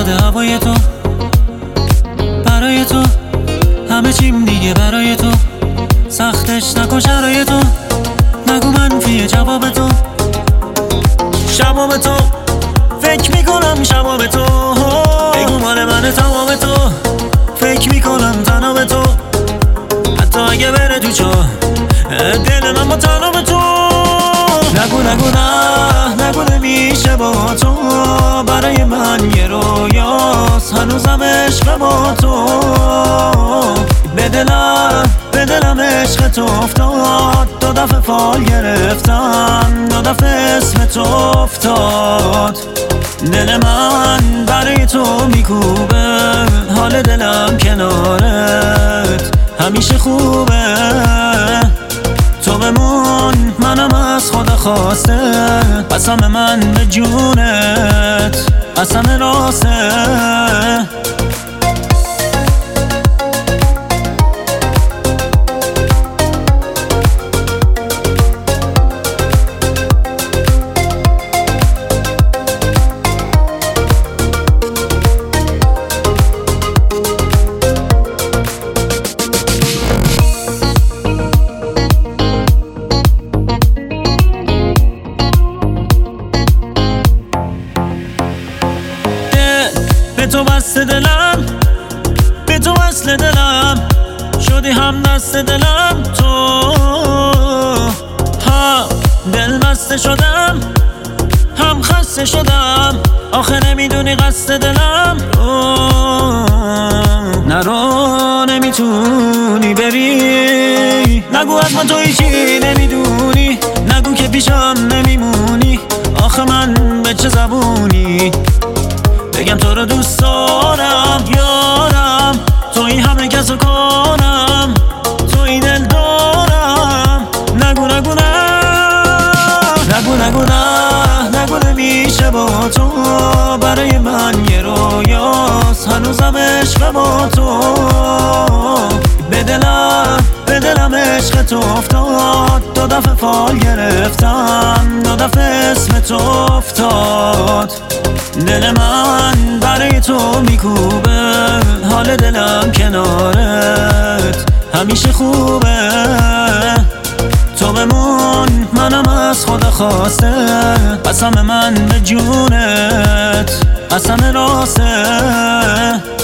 اومده هوای تو، برای تو همه چیم دیگه برای تو، سختش نکن شرایط تو، نگو منفیه جواب تو، شباب تو فکر میکنم شباب تو، بگو مال من تمام تو، فکر میکنم تنها به تو، حتی اگه بره تو چاه دل من با تنها به تو، نگو نگو نمیشه با تو، برای من یه رویاست هنوزم عشق با تو، به دلم عشق تو افتاد، دو دفعه فال گرفتم، دو دفعه اسم تو افتاد، دل من برای تو میکوبه، حال دلم کنارت همیشه خوبه، تو بمون منم از خدا خواسته، قسم من به جونت قسم راسته. به تو بسته دلم، به تو وصل دلم، شدی هم دست دلم، تو هم دل بسته شدم هم خسته شدم، آخه نمیدونی قصد دلم، نرو نمیتونی بری، نگو از من تو هیچی نمیدونی، نگو که پیشم نمیمونی، آخه من به چه زبونی بگم تو رو دوست دارم یارم، توی همه کس رو کنم، توی دل دارم، نگو نمیشه با تو، برای من یه رویاست هنوزم عشق با تو، به دلم عشق تو افتاد، دو دفعه فال گرفتم، دو دفعه اسم تو افتاد، دل من برای تو میکوبه، حال دلم کنارت همیشه خوبه، تو بمون منم از خدا خواسته، قسم من به جونت قسم راسته.